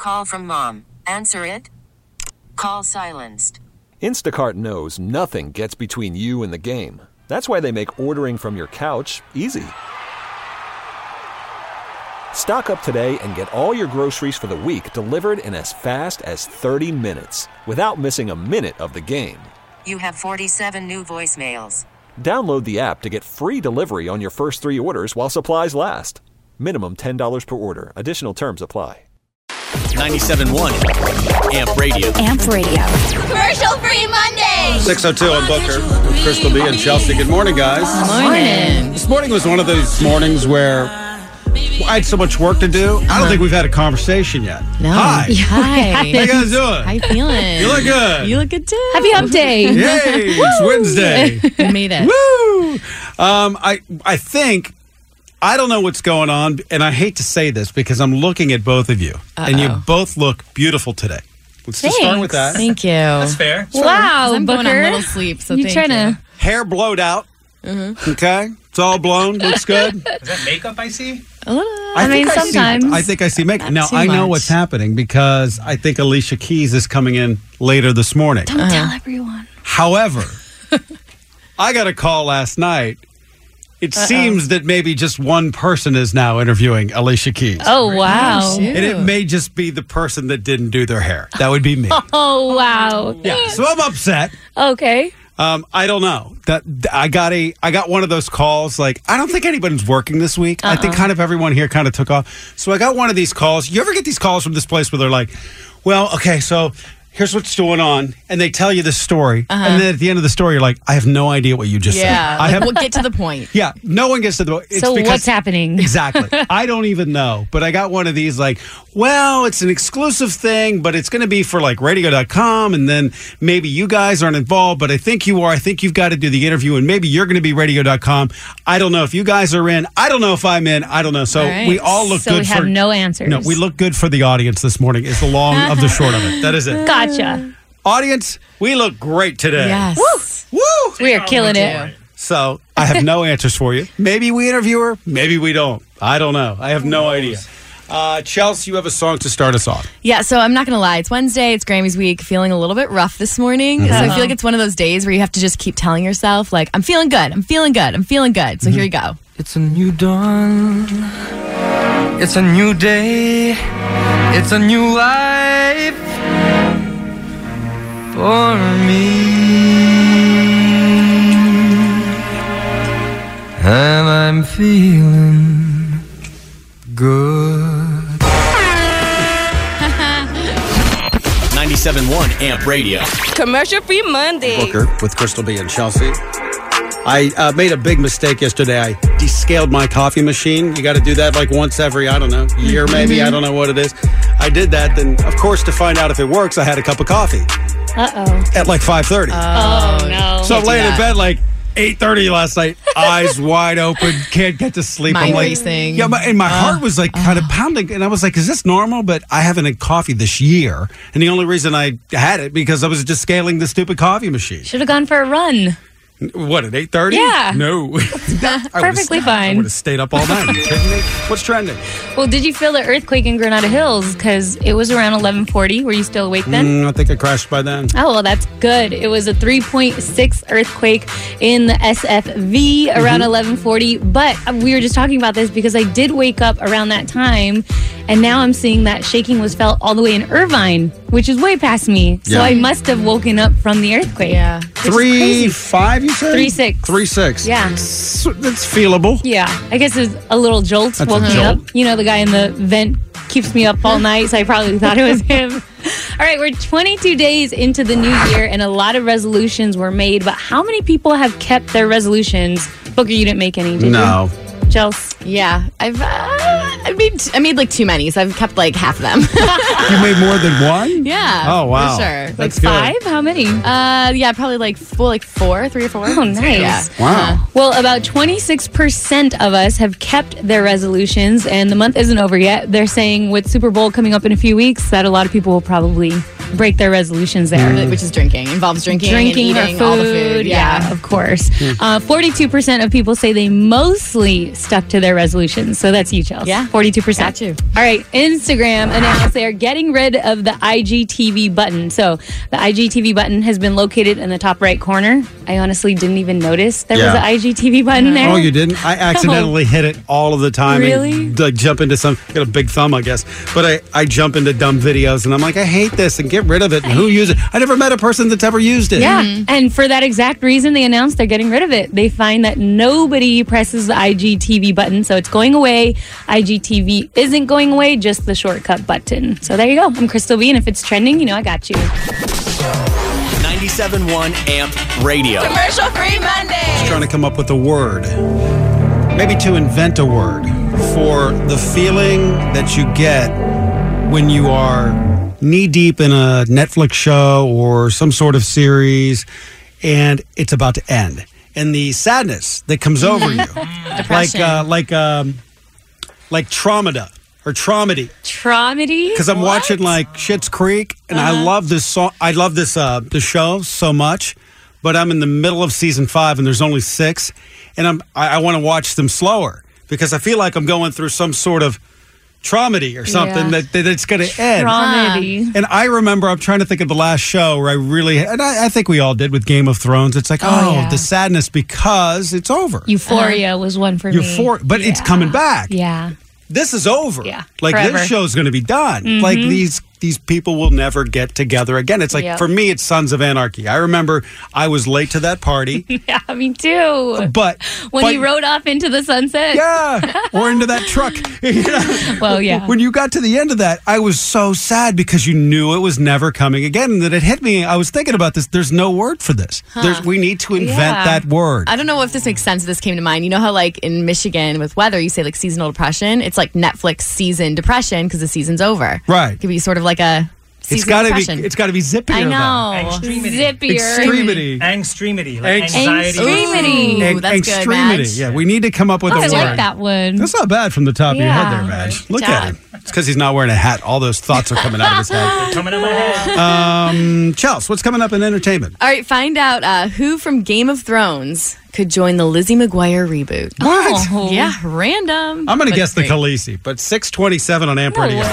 call from mom. Answer it. Call silenced. Instacart knows nothing gets between you and the game. That's why they make ordering from your couch easy. Stock up today and get all your groceries for the week delivered in as fast as 30 minutes without missing a minute of the game. You have 47 new voicemails. Download the app to get free delivery on your first 3 orders while supplies last. Minimum $10 per order. Additional terms apply. 97.1 AMP Radio. AMP Radio. Commercial-free Monday. 6:02 on Booker with Crystal B and Chelsea. Good morning, guys. Good morning. This morning was one of those mornings where I had so much work to do. I don't think we've had a conversation yet. No. Hi. Hi. How you guys doing? How you feeling? You look good. You look good too. Happy Hump Day. Yay, it's Wednesday. We made it. Woo! I think, I don't know what's going on, and I hate to say this because I'm looking at both of you, and you both look beautiful today. Let's just start with that. Thank you. That's fair. Wow, I'm Booker. going on little sleep, so you trying to... Hair blowed out. Okay? It's all blown. Looks good. Is that makeup I see? I mean, sometimes. I think I see makeup. Now, too I know much. what's happening because I think Alicia Keys is coming in later this morning. Don't tell everyone. However, I got a call last night. It seems that maybe just one person is now interviewing Alicia Keys. Oh, wow. And it may just be the person that didn't do their hair. That would be me. Oh, wow. Yeah. So I'm upset. Okay. I don't know. I got one of those calls. Like, I don't think anybody's working this week. I think kind of everyone here kind of took off. So I got one of these calls. You ever get these calls from this place where they're like, well, okay, so here's what's going on, and they tell you this story, and then at the end of the story, you're like, I have no idea what you just said. We'll get to the point. Yeah, no one gets to the point. So what's happening? Exactly. I don't even know, but I got one of these like, well, it's an exclusive thing, but it's going to be for like radio.com, and then maybe you guys aren't involved, but I think you are. I think you've got to do the interview, and maybe you're going to be radio.com. I don't know if you guys are in. I don't know if I'm in. I don't know. So we all look good. So we have no answers. No, we look good for the audience this morning is the long of the short of it. That is it. Gotcha. Audience, we look great today. Yes. Woo! We are killing it. So I have no answers for you. Maybe we interview her. Maybe we don't. I don't know. I have no idea. Chelsea, you have a song to start us off. Yeah, so I'm not going to lie. It's Wednesday. It's Grammys week. Feeling a little bit rough this morning. So I feel like it's one of those days where you have to just keep telling yourself, like, I'm feeling good. I'm feeling good. I'm feeling good. So here you go. It's a new dawn. It's a new day. It's a new life for me. And I'm feeling good. 97.1 AMP Radio. Commercial-free Monday. Booker with Crystal B and Chelsea. I made a big mistake yesterday. I descaled my coffee machine. You got to do that like once every, I don't know, year maybe. I don't know what it is. I did that. Then, of course, to find out if it works, I had a cup of coffee. At like 5:30. Oh, no. So I'm laying in bed like 8:30 last night, eyes wide open, can't get to sleep. Mind I'm like, racing. yeah, and my heart was like kind of pounding, and I was like, "Is this normal?" But I haven't had coffee this year, and the only reason I had it because I was just scaling the stupid coffee machine. Should have gone for a run. What, at 8:30? Yeah. No. Perfectly I fine. would have stayed up all night. Are you kidding me? What's trending? Well, did you feel the earthquake in Granada Hills? Because it was around 11:40. Were you still awake then? I think I crashed by then. Oh, well, that's good. It was a 3.6 earthquake in the SFV around 11:40. But we were just talking about this because I did wake up around that time, and now I'm seeing that shaking was felt all the way in Irvine, which is way past me. So Yeah. I must have woken up from the earthquake. Yeah. 3.5, you said? 3.6. 3.6. Yeah. That's feelable. Yeah. I guess it's a little jolt That's woke a me jolt. up. You know, the guy in the vent keeps me up all night, so I probably thought it was him. All right, we're 22 days into the new year, and a lot of resolutions were made, but how many people have kept their resolutions? Booker, you didn't make any, did No. you? Chelsea? Yeah. I made like too many, so I've kept like half of them. You made more than one? Yeah. Oh, wow. For sure. That's Five? good. How many? Yeah, probably like 3 or 4. Oh, nice. Yeah. Wow. Well, about 26% of us have kept their resolutions, and the month isn't over yet. They're saying with Super Bowl coming up in a few weeks that a lot of people will probably break their resolutions there. Which is drinking. Involves drinking and Drinking or eating food. all the food. Yeah, of course. 42% of people say they mostly stuck to their resolutions. So that's you, Chelsea. Yeah. 42%. Got you. All right. Instagram announced they are getting rid of the IGTV button. So the IGTV button has been located in the top right corner. I honestly didn't even notice there was an IGTV button there. Oh, you didn't? I accidentally hit it all of the time. Really? And, like, jump into got a big thumb, I guess. But I jump into dumb videos and I'm like, I hate this and get rid of it. And who uses it? I never met a person that's ever used it. Yeah, and for that exact reason, they announced they're getting rid of it. They find that nobody presses the IGTV button, so it's going away. IGTV isn't going away, just the shortcut button. So there you go. I'm Crystal B, and if it's trending, you know I got you. 97.1 AMP Radio. Commercial free Monday. Just trying to come up with a word. Maybe to invent a word for the feeling that you get when you are knee-deep in a Netflix show or some sort of series and it's about to end. And the sadness that comes over you. Depression. Like Traumada or Traumedy. Traumedy? Because I'm watching like Schitt's Creek and I love this song. I love this the show so much, but I'm in the middle of season 5 and there's only 6, and I want to watch them slower because I feel like I'm going through some sort of traumedy or something that it's going to end. Traumedy. And I remember, I'm trying to think of the last show where I really, and I think we all did with Game of Thrones. It's like, the sadness because it's over. Euphoria was one for me. But it's coming back. Yeah. This is over. Yeah, like forever. this show's going to be done. Like these people will never get together again. It's like for me, it's Sons of Anarchy. I remember I was late to that party. Yeah, me too. But when he rode off into the sunset. Yeah, or into that truck. You know? Well, yeah. When you got to the end of that, I was so sad because you knew it was never coming again. And that it hit me. I was thinking about this. There's no word for this. We need to invent that word. I don't know if this makes sense. This came to mind. You know how like in Michigan with weather, you say like seasonal depression? It's like Netflix season depression because the season's over. Right. It could be sort of like a It's got to be zippier. I know. Zippier. Extremity. Angstreamity. Like anxiety. Ooh, that's good, Madge. Yeah, we need to come up with a word. I like that one. That's not bad from the top of your head there, Madge. Look at him. It's because he's not wearing a hat. All those thoughts are coming out of his head. Coming out of my head. Chelsea, what's coming up in entertainment? All right, find out who from Game of Thrones could join the Lizzie McGuire reboot. What? Oh. Yeah, random. I'm going to guess the great. Khaleesi, but 6:27 on AMP Radio.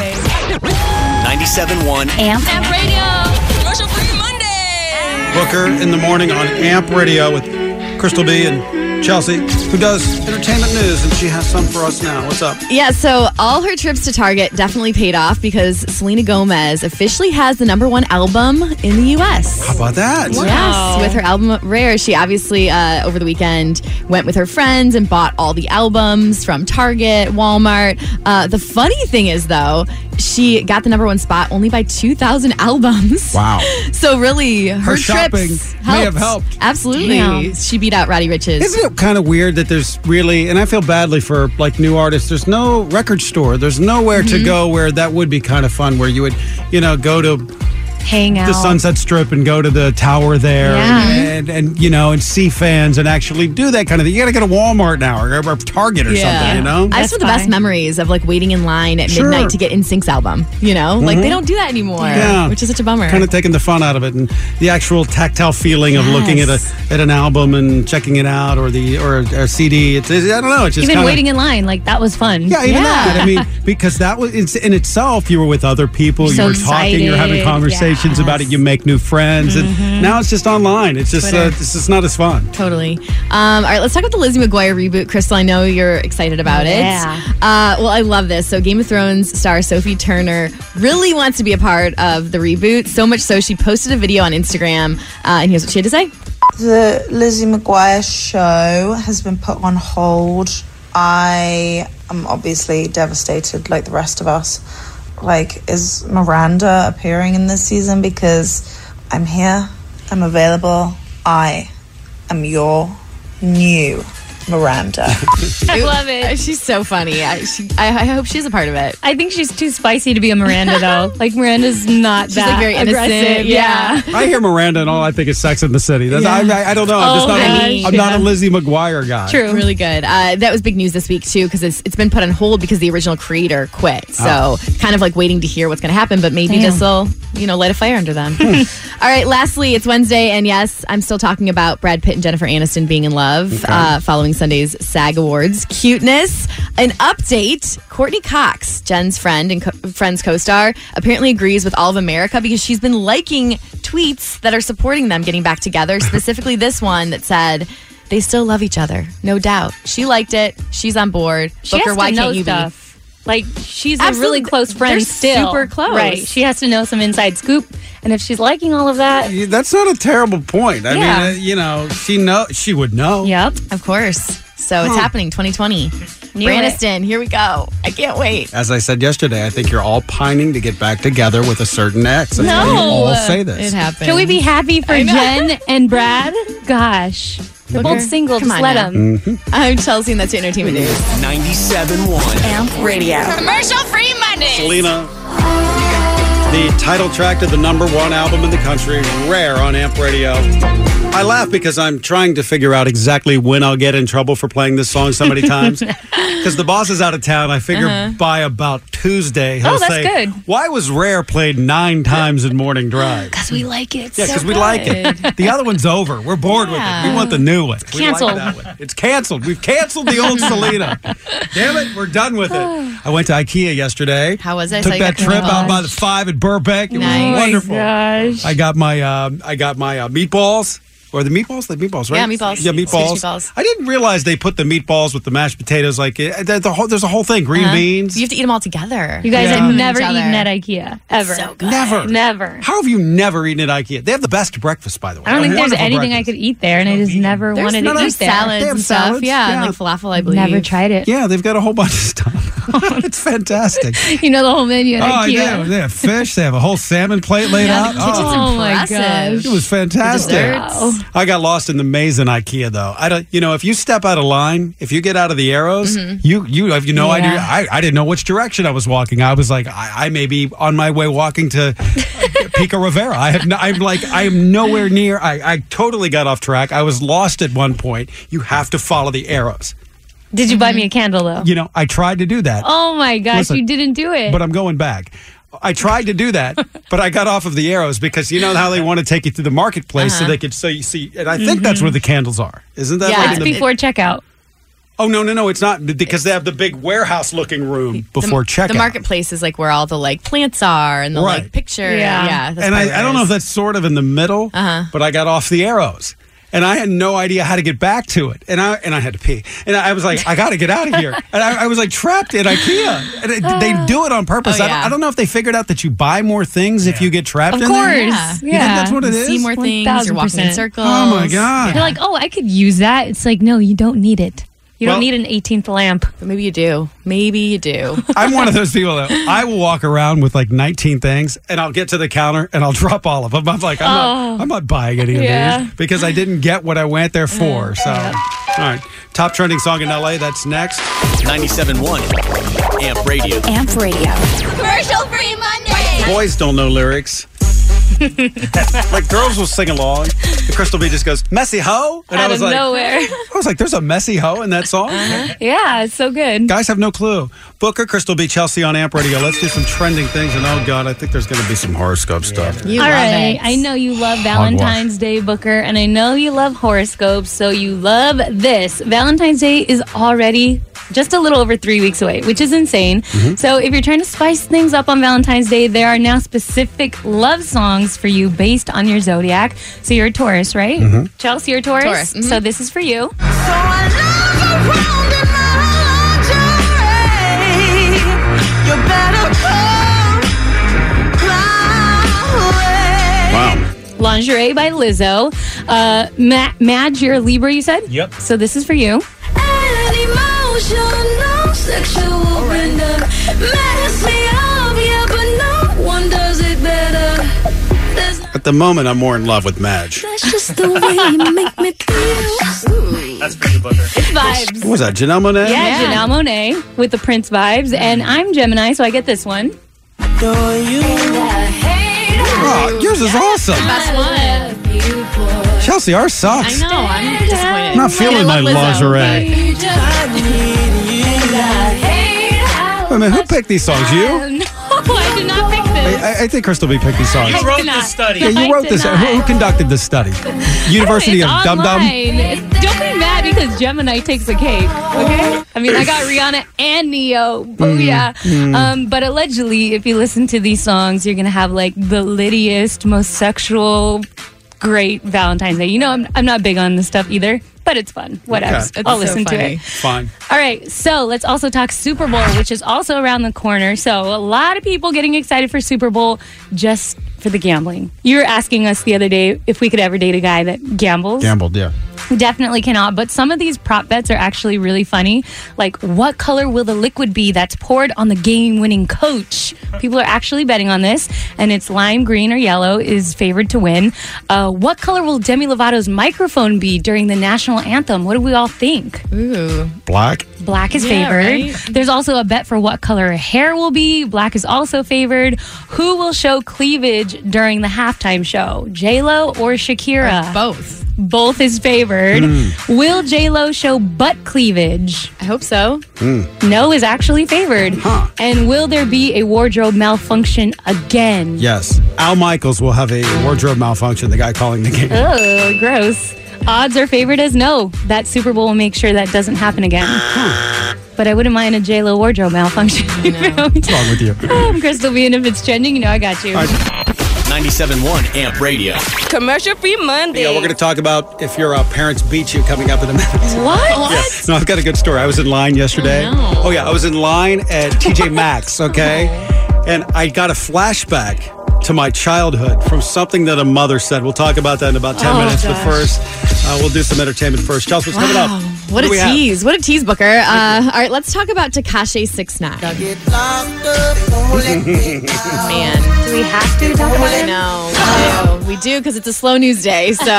97.1 AMP Radio. Commercial free Monday. Booker in the morning on AMP Radio with Crystal B and Chelsea, who does entertainment news, and she has some for us now. What's up? Yeah, so all her trips to Target definitely paid off because Selena Gomez officially has the #1 album in the U.S. How about that? Wow. Yes, with her album Rare. She obviously, over the weekend, went with her friends and bought all the albums from Target, Walmart. The funny thing is, though, she got the #1 spot only by 2,000 albums. Wow. So really, her shopping trips may have helped. Absolutely. Yeah. She beat out Roddy Rich's. Isn't it kind of weird that there's really, and I feel badly for like new artists, there's no record store, there's nowhere to go where that would be kind of fun, where you would, go to Hang out. the Sunset Strip and go to the tower there and see fans and actually do that kind of thing. You got to go to Walmart now or Target or something, I That's just have the best fine. memories of like waiting in line at midnight to get NSYNC's album, Like they don't do that anymore, which is such a bummer. Kind of taking the fun out of it and the actual tactile feeling of looking at an album and checking it out or a CD. It's I don't know. It's just Even kinda, waiting in line, like that was fun. Yeah, even that. I mean, because that was in itself, you were with other people, So you were talking, you were having excited, conversations about it, you make new friends, and now it's just online. It's just it's just not as fun. Totally. All right, let's talk about the Lizzie McGuire reboot. Crystal, I know you're excited about it. Well, I love this. So Game of Thrones star Sophie Turner really wants to be a part of the reboot, so much so she posted a video on Instagram, and here's what she had to say. The Lizzie McGuire show has been put on hold. I am obviously devastated like the rest of us. Like, is Miranda appearing in this season? Because I'm here, I'm available, I am your new Miranda. I love it. She's so funny. I hope she's a part of it. I think she's too spicy to be a Miranda, though. Like, Miranda's not She's that like very innocent. aggressive. Yeah. I hear Miranda and all I think is Sex in the City. That's, I don't know. I'm not a Lizzie McGuire guy. True. Really good. That was big news this week, too, because it's been put on hold because the original creator quit. So kind of like waiting to hear what's going to happen, but maybe this will light a fire under them. All right, lastly, it's Wednesday, and yes, I'm still talking about Brad Pitt and Jennifer Aniston being in love following Sunday's SAG Awards. Cuteness. An update. Courtney Cox, Jen's friend and Friends co-star, apparently agrees with All of America because she's been liking tweets that are supporting them getting back together, specifically this one that said, they still love each other, no doubt. She liked it. She's on board. She Booker, has to why know can't you stuff. Like, she's Absolutely. a really close friend They're still. super close. Right. She has to know some inside scoop. And if she's liking all of that. That's not a terrible point. I mean, she would know. Yep. Of course. So it's happening 2020. Braniston, here we go. I can't wait. As I said yesterday, I think you're all pining to get back together with a certain ex. That's why you all say this. It happened. Can we be happy for Jen and Brad? Gosh. They're both single. Come Just on let now. them. I'm Chelsea, and that's your entertainment news. 97.1 Amp Radio. Commercial free Monday. Selena, the title track to the #1 album in the country, Rare on Amp Radio. I laugh because I'm trying to figure out exactly when I'll get in trouble for playing this song so many times. Because the boss is out of town. I figure by about Tuesday, he'll that's say, good. why was Rare played 9 times in Morning Drive? Because we like it. Yeah, because we like it. The other one's over. We're bored with it. We want the new one. We canceled. Like that one. It's canceled. We've canceled the old Selena. Damn it, we're done with it. I went to IKEA yesterday. How was it? Took So you that got trip out meatballs. by the 5 at Burbank. It Nice. was wonderful. Gosh. I got my meatballs. Or the meatballs? The meatballs, right? Yeah, meatballs. Yeah, meatballs. Swedish meatballs. I didn't realize they put the meatballs with the mashed potatoes. Like, there's a whole thing. Green beans. You have to eat them all together. You guys Yeah. have never Each other. eaten at IKEA. Ever. So good. Never. Never. How have you never eaten at IKEA? They have the best breakfast, by the way. I don't think there's Wonderful anything I breakfast. could eat there, and I just never There's wanted to there's eat there. salads They have and stuff. salads, Yeah, yeah. and like falafel, I believe. Never tried it. Yeah, they've got a whole bunch of stuff. It's fantastic. You know the whole menu at Oh, IKEA. yeah, they have fish. They have a whole salmon plate laid Yeah, out. the kitchen's Oh, my impressive. It was fantastic. desserts. Wow. I got lost in the maze in IKEA, though. I don't. If you step out of line, if you get out of the arrows, you have no Yeah. idea. I didn't know which direction I was walking. I was like, I may be on my way walking to Pico Rivera. I am nowhere near. I totally got off track. I was lost at one point. You have to follow the arrows. Did you buy me a candle, though? I tried to do that. Oh, my gosh. Listen, you didn't do it. But I'm going back. I tried to do that, but I got off of the arrows because you know how they want to take you through the marketplace so they could you see. And I think that's where the candles are. Isn't that? Yeah, like It's in the, before checkout. oh no, it's not because they have the big warehouse-looking room before checkout. The marketplace is like where all the like plants are and the Right. like picture. Yeah. Yeah. that's And probably I don't what know it if that's sort of in the middle, but I got off the arrows. And I had no idea how to get back to it. And I had to pee. And I was like, I got to get out of here. And I was like trapped at IKEA. And they do it on purpose. Oh, yeah. I don't know if they figured out that you buy more things if you get trapped Of in course. there. Yeah. You think that's what it is. is? See more things. You're walking in 1000%. circles. Oh, my God. You're like, oh, I could use that. It's like, no, you don't need it. You Well- don't need an 18th lamp. But maybe you do. Maybe you do. I'm one of those people that I will walk around with like 19 things and I'll get to the counter and I'll drop all of them. I'm like, I'm not buying any of Yeah. these because I didn't get what I went there for. So, all right. Top trending song in LA. That's next. 97.1 Amp Radio. Amp Radio. Commercial free Monday. Boys don't know lyrics. Like girls will sing along. The Crystal B just goes, messy hoe. And Out I was of like, nowhere. I was like, there's a messy hoe in that song. Yeah, it's so good. Guys have no clue. Booker, Crystal B, Chelsea on Amp Radio. Let's do some trending things. And oh God, I think there's going to be some horoscope stuff. You All love right. it. I know you love Valentine's Day, Booker, and I know you love horoscopes, so you love this. Valentine's Day is already just a little over 3 weeks away, which is insane. So if you're trying to spice things up on Valentine's Day, there are now specific love songs for you based on your zodiac. So you're a Taurus, right? Chelsea, you're a Taurus? Taurus, mhm. So this is for you. Wow. Lingerie by Lizzo. Madge, you're a Libra, you said? Yep. So this is for you. At the moment, I'm more in love with Madge. That's for you, Booker. It's vibes. What was that, Janelle Monáe? Yeah, Janelle Monáe with the Prince vibes. And I'm Gemini, so I get this one. Oh, yours is awesome. Best one. Chelsea, ours sucks. I know. I'm disappointed. I'm not feeling my I love Lizzo. lingerie. I mean, who picked these songs? You? No, I did not pick this. I think Crystal B picked these songs. You wrote this study. Yeah, you wrote this. Who conducted this study? University of Dum Dum. Don't be mad because Gemini takes the cake. Okay. I mean, I got Rihanna and Neo. Booyah. But allegedly, if you listen to these songs, you're gonna have like the littiest, most sexual, great Valentine's Day. You know, I'm not big on this stuff either, but it's fun. Whatever. Okay. I'll listen to it. Fine. All right, so let's also talk Super Bowl, which is also around the corner. So a lot of people getting excited for Super Bowl just for the gambling. You were asking us the other day if we could ever date a guy that gambles. Gambled, yeah. Definitely cannot, but some of these prop bets are actually really funny. Like, what color will the liquid be that's poured on the game-winning coach? People are actually betting on this, and it's lime green or yellow is favored to win. What color will Demi Lovato's microphone be during the national anthem? What do we all think? Ooh. Black. Black is Yeah, favored. right? There's also a bet for what color her hair will be. Black is also favored. Who will show cleavage during the halftime show? J-Lo or Shakira? Both. Both is favored. Will J-Lo show butt cleavage? I hope so. No is actually favored. And will there be a wardrobe malfunction again? Yes. Al Michaels will have a wardrobe malfunction, the guy calling the game. Oh, gross. Odds are favored as no. That Super Bowl will make sure that doesn't happen again. But I wouldn't mind a J-Lo wardrobe malfunction. What's wrong with you? I'm Crystal B, and if it's trending, you know I got you. 97.1 AMP Radio. Commercial free Monday. Yeah, we're going to talk about if your parents beat you coming up in a minute. What? Yeah. No, I've got a good story. I was in line yesterday. Oh, no. Yeah, I was in line at TJ Maxx, okay? And I got a flashback to my childhood from something that a mother said. We'll talk about that in about 10 minutes. But first, we'll do some entertainment first. Chelsea, what's coming up? What a do we have? tease. What a tease, Booker. All right, let's talk about Tekashi 6ix9ine. Man. Do we have to talk about I it? know. We do because it's a slow news day. So,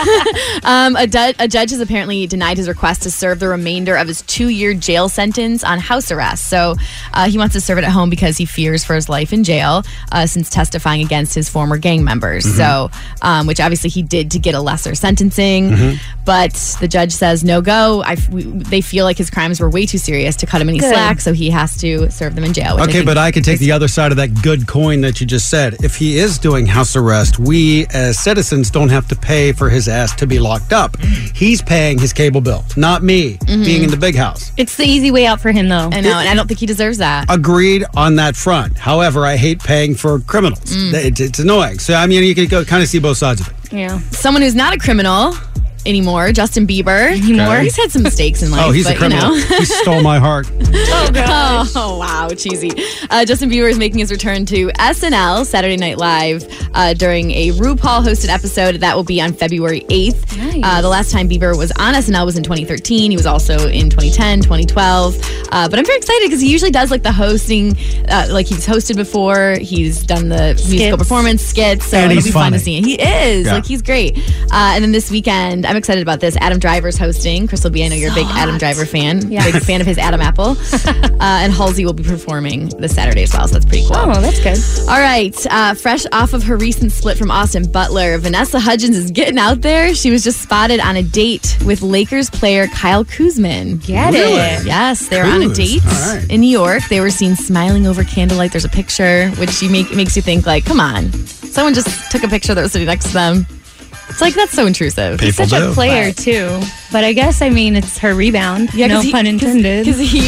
a judge has apparently denied his request to serve the remainder of his 2-year jail sentence on house arrest. So, he wants to serve it at home because he fears for his life in jail since testifying against his former gang members. So, which obviously he did to get a lesser sentencing. But the judge says no go. They feel like his crimes were way too serious to cut him any slack, so he has to serve them in jail. Okay, but I can take the other side of that good coin that you just said. If he is doing house arrest, we as citizens don't have to pay for his ass to be locked up. He's paying his cable bill, not me, being in the big house. It's the easy way out for him, though. I know, and I don't think he deserves that. Agreed on that front. However, I hate paying for criminals. It's annoying. So, I mean, you can go kind of see both sides of it. Yeah. Someone who's not a criminal anymore, Justin Bieber. Okay. He's had some mistakes in life. Oh, he's but, a criminal. You know. He stole my heart. Oh, God. Oh, wow, cheesy. Justin Bieber is making his return to SNL, Saturday Night Live, during a RuPaul-hosted episode. That will be on February 8th. Nice. The last time Bieber was on SNL was in 2013. He was also in 2010, 2012. But I'm very excited because he usually does like the hosting, like he's hosted before. He's done the musical performance skits. So And it'll he's be fun to funny. see. He is. Yeah. Like, he's great. And then this weekend, I'm excited about this. Adam Driver's hosting. Crystal B, I know you're a big Adam Driver fan. Yeah. Big fan of his Adam Apple. And Halsey will be performing this Saturday as well, so that's pretty cool. Oh, that's good. All right. Fresh off of her recent split from Austin Butler, Vanessa Hudgens is getting out there. She was just spotted on a date with Lakers player Kyle Kuzman. Get it. Yes, they were on a Kuz. date All right. in New York. They were seen smiling over candlelight. There's a picture, which makes you think, like, come on. Someone just took a picture that was sitting next to them. It's like, that's so intrusive. He's such a player, too. But I guess, I mean, it's her rebound. No pun intended. Because he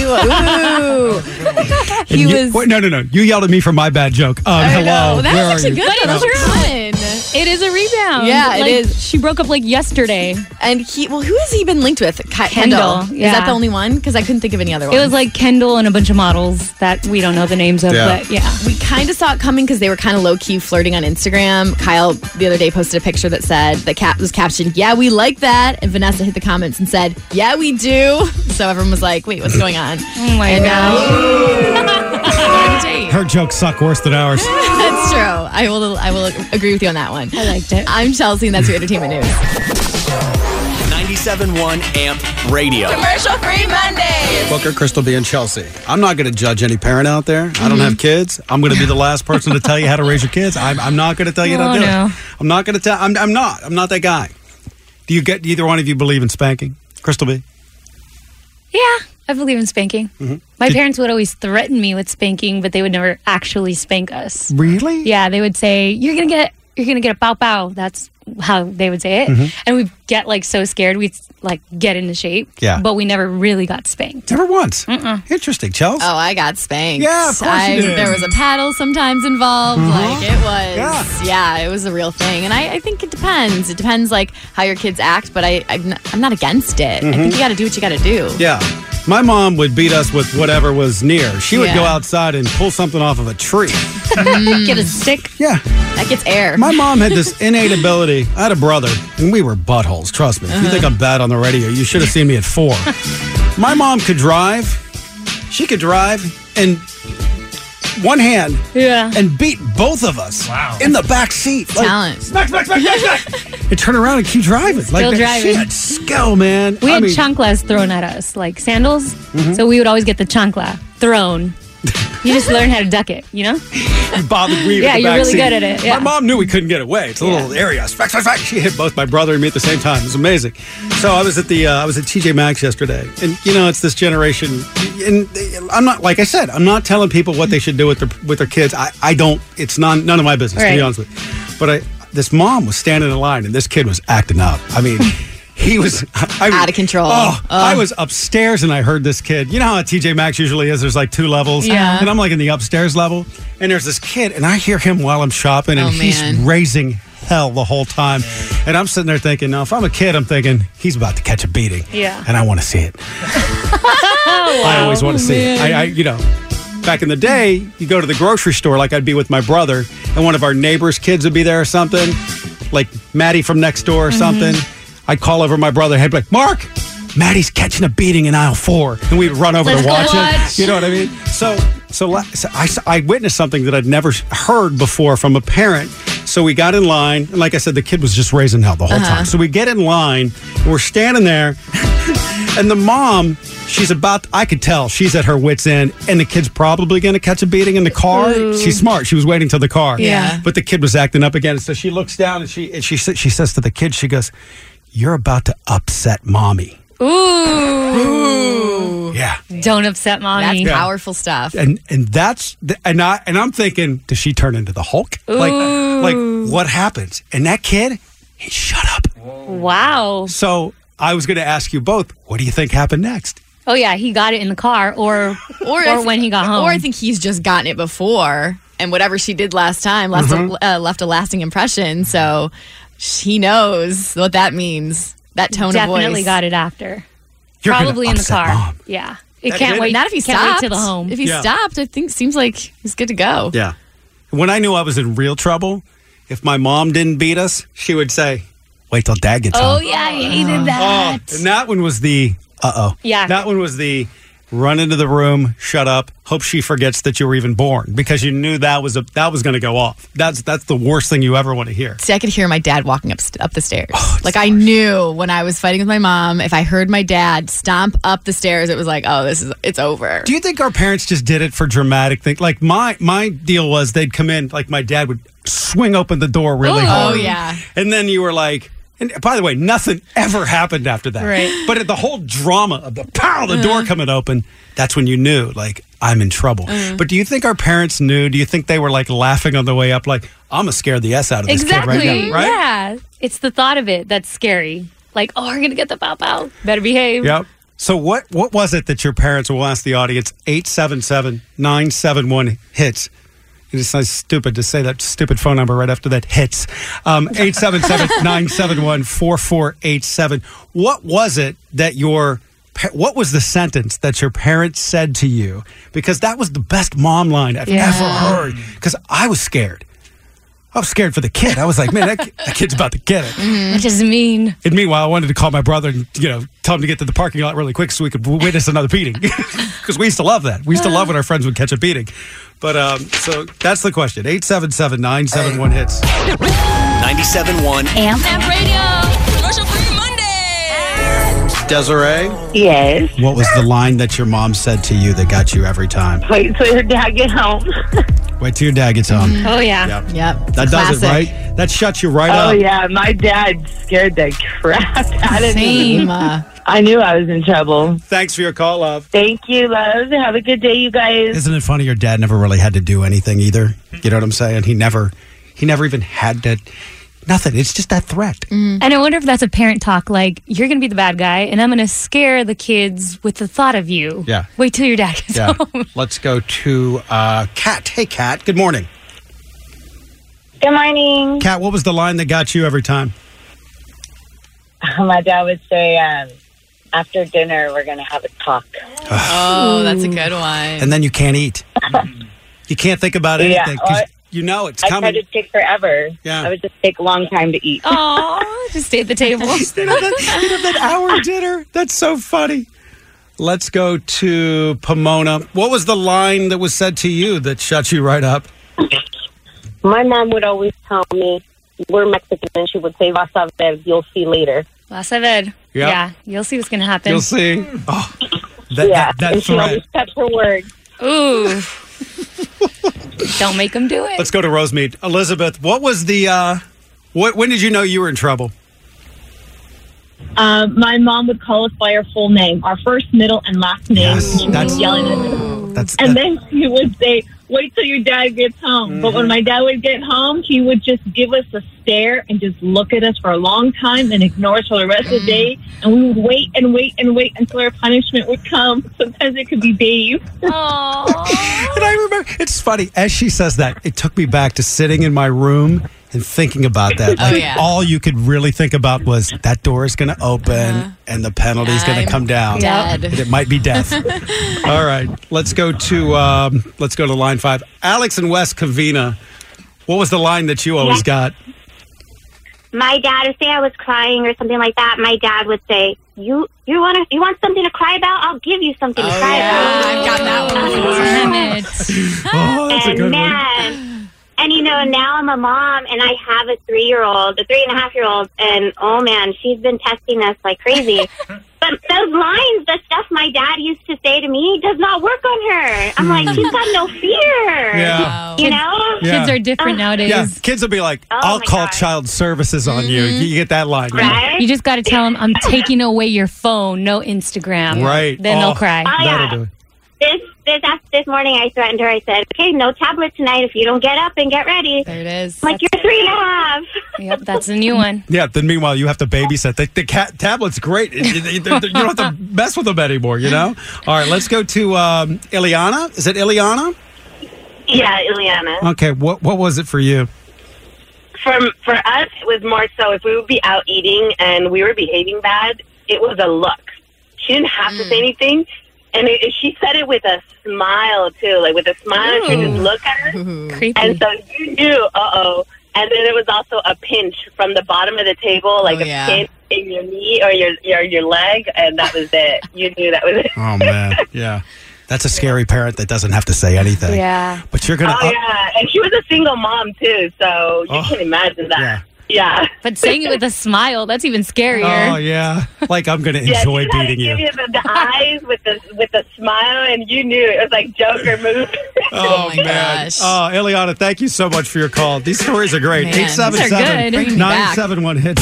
was. He was. Wait, no. You yelled at me for my bad joke. Hello. know. That Where was are actually you? good. That was fun. It is a rebound. Yeah, it Like, is. She broke up like yesterday. And who has he been linked with? Kendall. yeah. Is that the only one? Because I couldn't think of any other ones. It was like Kendall and a bunch of models that we don't know the names of, Yeah. but yeah. we kind of saw it coming because they were kind of low key flirting on Instagram. Kyle the other day posted a picture that said was captioned, "Yeah, we like that," and Vanessa hit the comments and said, "Yeah, we do." So everyone was like, "Wait, what's going on?" Oh my gosh. Her jokes suck worse than ours. That's true. I will agree with you on that one. I liked it. I'm Chelsea, and that's your entertainment news. 97.1 AMP Radio. Commercial free Monday. Booker, Crystal B, and Chelsea. I'm not going to judge any parent out there. I don't have kids. I'm going to be the last person to tell you how to raise your kids. I'm not going to tell you how to do no. it. I'm not going to tell. I'm not that guy. Do either one of you believe in spanking? Crystal B? Yeah. I believe in spanking. My parents would always threaten me with spanking, but they would never actually spank us. Really? Yeah, they would say, you're gonna get a pow pow. That's how they would say it. And we'd get like so scared, we'd like get into shape. Yeah. But we never really got spanked. Never once. Interesting, Chels. Oh, I got spanked. Yeah, of course you did. There was a paddle sometimes involved. Like it was, it was a real thing. And I think it depends. It depends like how your kids act, but I'm not against it. I think you got to do what you got to do. Yeah. My mom would beat us with whatever was near. She would go outside and pull something off of a tree. Get a stick. Yeah. That gets air. My mom had this innate ability. I had a brother, and we were buttholes, trust me. If you think I'm bad on the radio, you should have seen me at 4. My mom could drive. She could drive in one hand and beat both of us in the back seat. Talent. Smack. And turn around and keep driving. Still driving. She had skill, man. We had chanclas thrown at us, like sandals. So we would always get the chancla thrown. You just learn how to duck it, you know? Bothered weave Yeah, in the you're back really seat. good at it. Yeah. My mom knew we couldn't get away. It's a little area. Smack. She hit both my brother and me at the same time. It was amazing. So I was at TJ Maxx yesterday, and it's this generation. And I'm not, like I said, I'm not telling people what they should do with their kids. I don't. It's none of my business, to be honest with you. But this mom was standing in line, and this kid was acting up. I mean. He was out of control. I was upstairs and I heard this kid. You know how at TJ Maxx usually is? There's like 2 levels. Yeah. And I'm like in the upstairs level. And there's this kid and I hear him while I'm shopping and he's raising hell the whole time. And I'm sitting there thinking, now if I'm a kid, I'm thinking he's about to catch a beating. Yeah. And I want to see it. I always want to see it. Back in the day, you go to the grocery store like I'd be with my brother and one of our neighbor's kids would be there or something. Like Maddie from next door or something. I'd call over my brother. He'd be like, Mark, Maddie's catching a beating in aisle 4. And we'd run over to watch it. You know what I mean? So I witnessed something that I'd never heard before from a parent. So we got in line. And like I said, the kid was just raising hell the whole time. So we get in line. And we're standing there. And the mom, I could tell she's at her wit's end. And the kid's probably going to catch a beating in the car. Ooh. She's smart. She was waiting till the car. Yeah. But the kid was acting up again. So she looks down and she says to the kid, she goes, "You're about to upset mommy." Ooh. Yeah. Don't upset mommy. That's powerful stuff. And I'm thinking, does she turn into the Hulk? Ooh. Like what happens? And that kid, he shut up. Wow. So I was going to ask you both, what do you think happened next? Oh yeah, he got it in the car or when he got home. Or I think he's just gotten it before, and whatever she did last time left a lasting impression. So he knows what that means. That tone of voice. Definitely got it after. You're probably in the car. Mom. Yeah. It can't wait. Not if he can't stopped. wait to the home. If he stopped, I think seems like he's good to go. Yeah. When I knew I was in real trouble, if my mom didn't beat us, she would say, "Wait till Dad gets home." Oh yeah, I hated that. Oh, and that one was the Yeah. That one was the run into the room, shut up, hope she forgets that you were even born, because you knew that was going to go off. That's the worst thing you ever want to hear. See, I could hear my dad walking up the stairs. I knew when I was fighting with my mom, if I heard my dad stomp up the stairs, it was like, oh, it's over. Do you think our parents just did it for dramatic things? Like my deal was they'd come in, like my dad would swing open the door really hard. Oh yeah. And then you were like, and by the way, nothing ever happened after that. Right. But the whole drama of the door coming open, that's when you knew, like, I'm in trouble. But do you think our parents knew? Do you think they were like laughing on the way up, like, I'm going to scare the S out of this kid right now, right? Yeah. It's the thought of it that's scary. Like, oh, we're going to get the pow-pow. Better behave. Yep. So what was it that your parents, will ask the audience, 877-971-HITS. It's so stupid to say that stupid phone number right after that, hits. 877-971-4487. What was it that what was the sentence that your parents said to you? Because that was the best mom line I've ever heard. Because I was scared. I was scared for the kid. I was like, man, that kid's about to get it. Which is mean. And meanwhile, I wanted to call my brother and, tell him to get to the parking lot really quick so we could witness another beating. Because we used to love that. We used to love when our friends would catch a beating. But, so that's the question. 877-971-HITS. 97.1 Amp Radio. Commercial-free Monday. Desiree? Yes. What was the line that your mom said to you that got you every time? Wait till your dad get home. Wait till your dad gets home. Oh, yeah. Yep. That does it, right? That shuts you right up. Oh, yeah. My dad scared the crap out of me. Same. I knew I was in trouble. Thanks for your call, love. Thank you, love. Have a good day, you guys. Isn't it funny? Your dad never really had to do anything either. You know what I'm saying? He never even had to. Nothing. It's just that threat. And I wonder if that's a parent talk, like, you're going to be the bad guy, and I'm going to scare the kids with the thought of you. Yeah. Wait till your dad gets home. Let's go to Kat. Hey, Kat. Good morning. Good morning. Kat, what was the line that got you every time? My dad would say, after dinner, we're going to have a talk. Oh, that's a good one. And then you can't eat. You can't think about anything because you know it's coming. I tried to take forever. Yeah. I would just take a long time to eat. Oh, just stay at the table. You'd have that hour dinner. That's so funny. Let's go to Pomona. What was the line that was said to you that shut you right up? My mom would always tell me, we're Mexican, and she would say, vas a ver, you'll see later. Vas a ver. Yeah, you'll see what's going to happen. You'll see. Oh, and that she always kept her word. Ooh. Don't make them do it. Let's go to Rosemead. Elizabeth, what was the, when did you know you were in trouble? My mom would call us by our full name, our first, middle, and last name. Yes, and that's yelling at us. Then she would say, wait till your dad gets home. Mm-hmm. But when my dad would get home, he would just give us a stare and just look at us for a long time and ignore us for the rest of the day. And we would wait and wait and wait until our punishment would come. Sometimes it could be Dave. And I remember, it's funny, as she says that, it took me back to sitting in my room and thinking about that. Like, all you could really think about was that door is going to open and the penalty is going to come down. Dead. And it might be death. All right, let's go to line 5. Alex and West Covina. What was the line that you always got? My dad would say I was crying or something like that. My dad would say, "You want something to cry about? I'll give you something to cry about." I've got that one before. Oh, that's a good one. And, now I'm a mom, and I have a 3.5-year-old, and, oh, man, she's been testing us like crazy. But those lines, the stuff my dad used to say to me, does not work on her. I'm like, she's got no fear. Yeah. You know? Kids are different nowadays. Yeah, kids will be like, I'll call child services on you. You get that line. Right? You just got to tell them, I'm taking away your phone, no Instagram. Right. Then they'll cry. That'll do it. This morning I threatened her. I said, okay, no tablet tonight if you don't get up and get ready. There it is. I'm like, you're 3.5. Yep, that's the new one. Yeah, then meanwhile, you have to babysit. The tablet's great. You don't have to mess with them anymore, you know? All right, let's go to Ileana. Is it Ileana? Yeah, Ileana. Okay, what was it for you? For us, it was more so if we would be out eating and we were behaving bad, it was a look. She didn't have to say anything. And she said it with a smile, too. Like, with a smile, she would just look at us. Creepy. And so you knew, And then there was also a pinch from the bottom of the table, like a pinch in your knee or your leg, and that was it. You knew that was it. Oh, man. Yeah. That's a scary parent that doesn't have to say anything. Yeah. But you're going to... yeah. And she was a single mom, too, so you can imagine that. Yeah. But saying it with a smile, that's even scarier. Oh, yeah. Like, I'm going to enjoy beating you. Give you the eyes with the smile, and you knew it was like Joker move. Oh, my gosh. Oh, Ileana, thank you so much for your call. These stories are great. 877-971-HITS.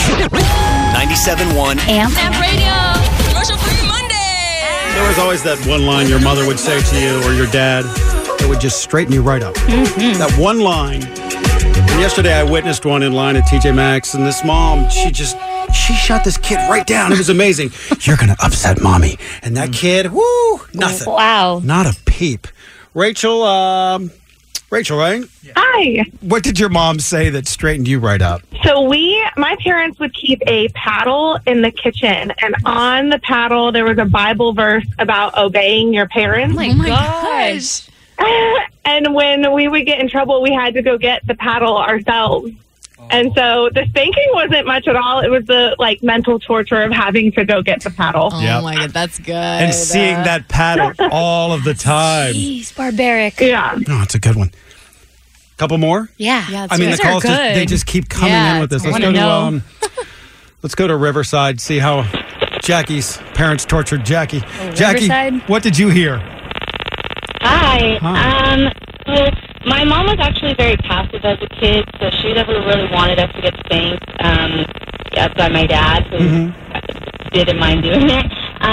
97.1 Amp Radio. Commercial-free Monday. There was always that one line your mother would say to you or your dad that would just straighten you right up. Mm-hmm. That one line. And yesterday I witnessed one in line at TJ Maxx, and this mom, she shut this kid right down. It was amazing. You're going to upset mommy. And that kid, whoo, nothing. Wow. Not a peep. Rachel, right? Hi. What did your mom say that straightened you right up? So my parents would keep a paddle in the kitchen, and on the paddle there was a Bible verse about obeying your parents. Oh my gosh. And when we would get in trouble, we had to go get the paddle ourselves. And so the spanking wasn't much at all. It was the mental torture of having to go get the paddle. Oh my God, that's good. And seeing that paddle all of the time. Jeez, barbaric. Yeah. Oh, it's a good one. Couple more? Yeah. I mean, the calls they just keep coming in with this. Let's go to Riverside. See how Jackie's parents tortured Jackie. Jackie, Riverside? what did you hear? Hi. my mom was actually very passive as a kid, so she never really wanted us to get spanked by my dad, who didn't mind doing it.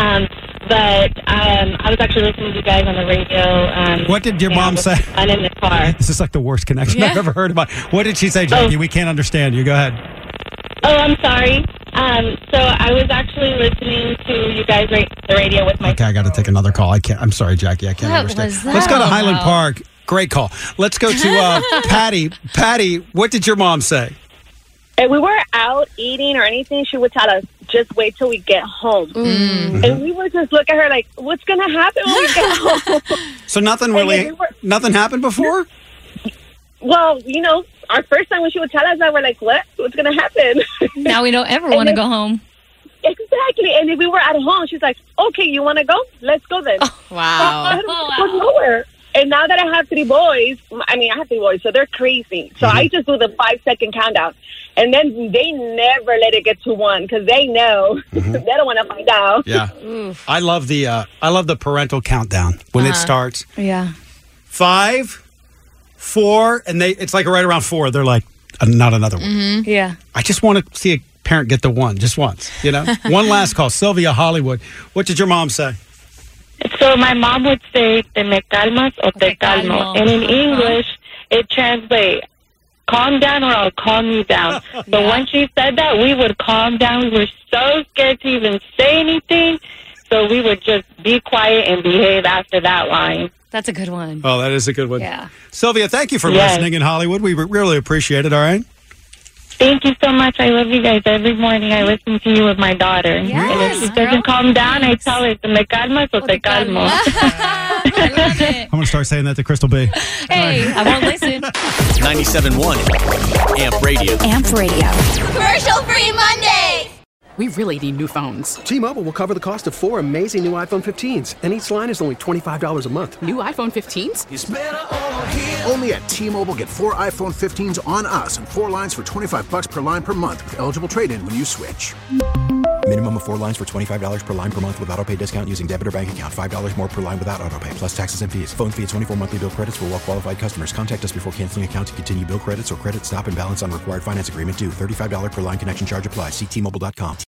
But I was actually listening to you guys on the radio. What did your mom say? I'm in the car. This is like the worst connection I've ever heard about. What did she say, Jackie? We can't understand you. Go ahead. Oh, I'm sorry. So I was actually listening to you guys the radio with my... Okay, I got to take another call. I'm sorry, Jackie. I can't understand. Let's go to Highland Park. Great call. Let's go to Patty. Patty, what did your mom say? If we were out eating or anything, she would tell us, just wait till we get home. Mm-hmm. And we would just look at her like, what's going to happen when we get home? So nothing nothing happened before? Well, our first time when she would tell us that, we're like, what? What's going to happen? Now we don't ever want to go home. Exactly. And if we were at home, she's like, okay, you want to go? Let's go then. Oh, wow. So I don't go nowhere. And now that I have 3 boys, I have 3 boys, so they're crazy. So I just do the 5-second countdown. And then they never let it get to 1 because they know they don't want to find out. Yeah. I love the parental countdown when it starts. Yeah. 5, 4, and it's like right around 4. They're like, not another one. Yeah. I just want to see a parent get the 1 just once, One last call. Sylvia, Hollywood. What did your mom say? So my mom would say, te me calmas o te calmo. And in English, it translates, calm down or I'll calm you down. So when she said that, we would calm down. We were so scared to even say anything. So we would just be quiet and behave after that line. That's a good one. Oh, that is a good one. Yeah. Sylvia, thank you for listening in Hollywood. We really appreciate it, all right? Thank you so much. I love you guys. Every morning I listen to you with my daughter. Yes, and if she doesn't calm down, I tell her, me calmas o te calmo. I'm going to start saying that to Crystal B. Hey, I won't listen. 97.1 AMP Radio. AMP Radio. Commercial-free Monday! We really need new phones. T-Mobile will cover the cost of 4 amazing new iPhone 15s, and each line is only $25 a month. New iPhone 15s? It's better over here. Only at T-Mobile, get 4 iPhone 15s on us and 4 lines for $25 per line per month with eligible trade-in when you switch. Minimum of 4 lines for $25 per line per month with autopay discount using debit or bank account. $5 more per line without autopay, plus taxes and fees. Phone fee at 24 monthly bill credits for well-qualified customers. Contact us before canceling account to continue bill credits or credit stop and balance on required finance agreement due. $35 per line connection charge applies. See T-Mobile.com.